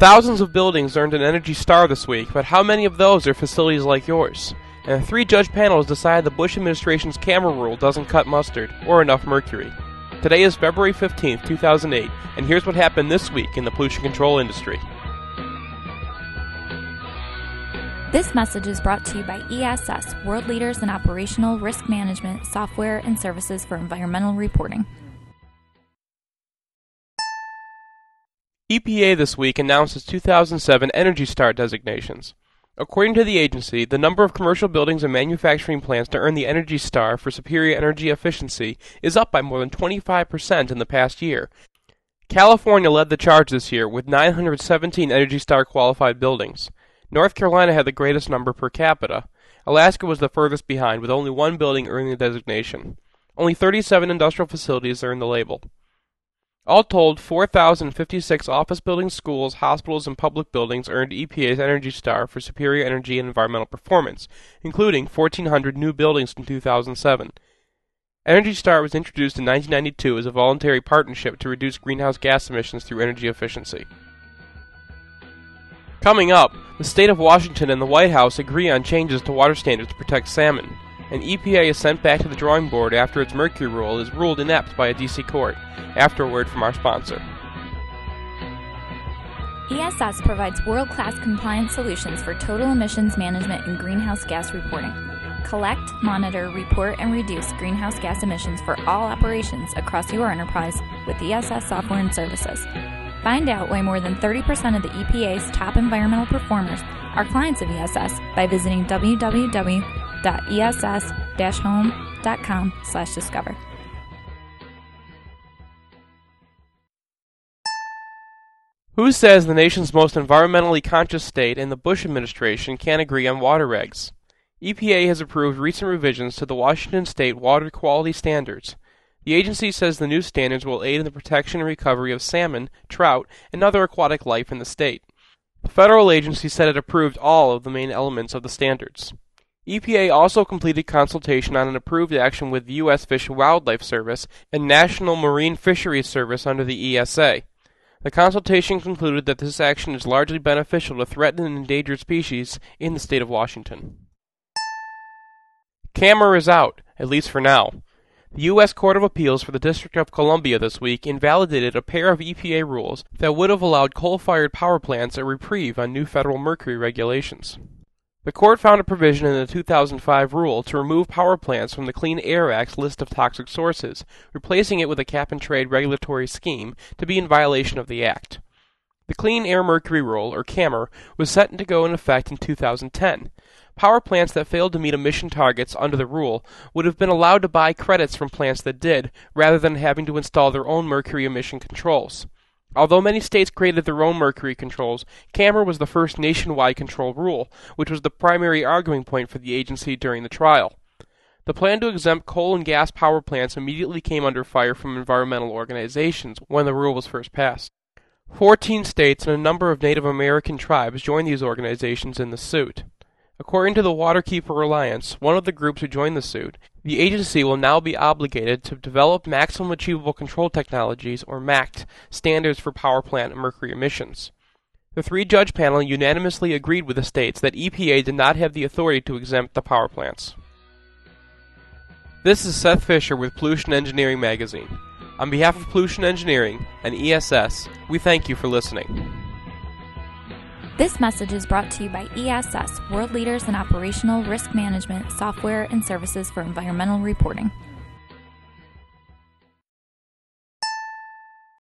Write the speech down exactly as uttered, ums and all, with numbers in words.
Thousands of buildings earned an Energy Star this week, but how many of those are facilities like yours? And a three-judge panel has decided the Bush administration's camera rule doesn't cut mustard, or enough mercury. Today is February fifteenth, two thousand eight, and here's what happened this week in the pollution control industry. This message is brought to you by E S S, world leaders in operational risk management, software, and services for environmental reporting. E P A this week announced its two thousand seven Energy Star designations. According to the agency, the number of commercial buildings and manufacturing plants to earn the Energy Star for superior energy efficiency is up by more than twenty-five percent in the past year. California led the charge this year with nine hundred seventeen Energy Star qualified buildings. North Carolina had the greatest number per capita. Alaska was the furthest behind, with only one building earning the designation. Only thirty-seven industrial facilities earned the label. All told, four thousand fifty-six office buildings, schools, hospitals, and public buildings earned E P A's Energy Star for superior energy and environmental performance, including fourteen hundred new buildings in two thousand seven. Energy Star was introduced in nineteen ninety-two as a voluntary partnership to reduce greenhouse gas emissions through energy efficiency. Coming up, the state of Washington and the White House agree on changes to water standards to protect salmon, and E P A is sent back to the drawing board after its mercury rule is ruled inept by a D C court. After a word from our sponsor. E S S provides world-class compliance solutions for total emissions management and greenhouse gas reporting. Collect, monitor, report, and reduce greenhouse gas emissions for all operations across your enterprise with E S S software and services. Find out why more than thirty percent of the E P A's top environmental performers are clients of E S S by visiting w w w dot e s s dash home dot com slash discover. Who says the nation's most environmentally conscious state and the Bush administration can't agree on water regs? E P A has approved recent revisions to the Washington State Water Quality Standards. The agency says the new standards will aid in the protection and recovery of salmon, trout, and other aquatic life in the state. The federal agency said it approved all of the main elements of the standards. E P A also completed consultation on an approved action with the U S Fish and Wildlife Service and National Marine Fisheries Service under the E S A. The consultation concluded that this action is largely beneficial to threatened and endangered species in the state of Washington. CAMR is out, at least for now. The U S Court of Appeals for the District of Columbia this week invalidated a pair of E P A rules that would have allowed coal-fired power plants a reprieve on new federal mercury regulations. The court found a provision in the two thousand five rule to remove power plants from the Clean Air Act's list of toxic sources, replacing it with a cap-and-trade regulatory scheme to be in violation of the Act. The Clean Air Mercury Rule, or CAMR, was set to go into effect in two thousand ten. Power plants that failed to meet emission targets under the rule would have been allowed to buy credits from plants that did, rather than having to install their own mercury emission controls. Although many states created their own mercury controls, CAMR was the first nationwide control rule, which was the primary arguing point for the agency during the trial. The plan to exempt coal and gas power plants immediately came under fire from environmental organizations when the rule was first passed. Fourteen states and a number of Native American tribes joined these organizations in the suit. According to the Waterkeeper Alliance, one of the groups who joined the suit, the agency will now be obligated to develop Maximum Achievable Control Technologies, or M A C T, standards for power plant mercury emissions. The three-judge panel unanimously agreed with the states that E P A did not have the authority to exempt the power plants. This is Seth Fisher with Pollution Engineering Magazine. On behalf of Pollution Engineering and E S S, we thank you for listening. This message is brought to you by E S S, world leaders in operational risk management, software, and services for environmental reporting.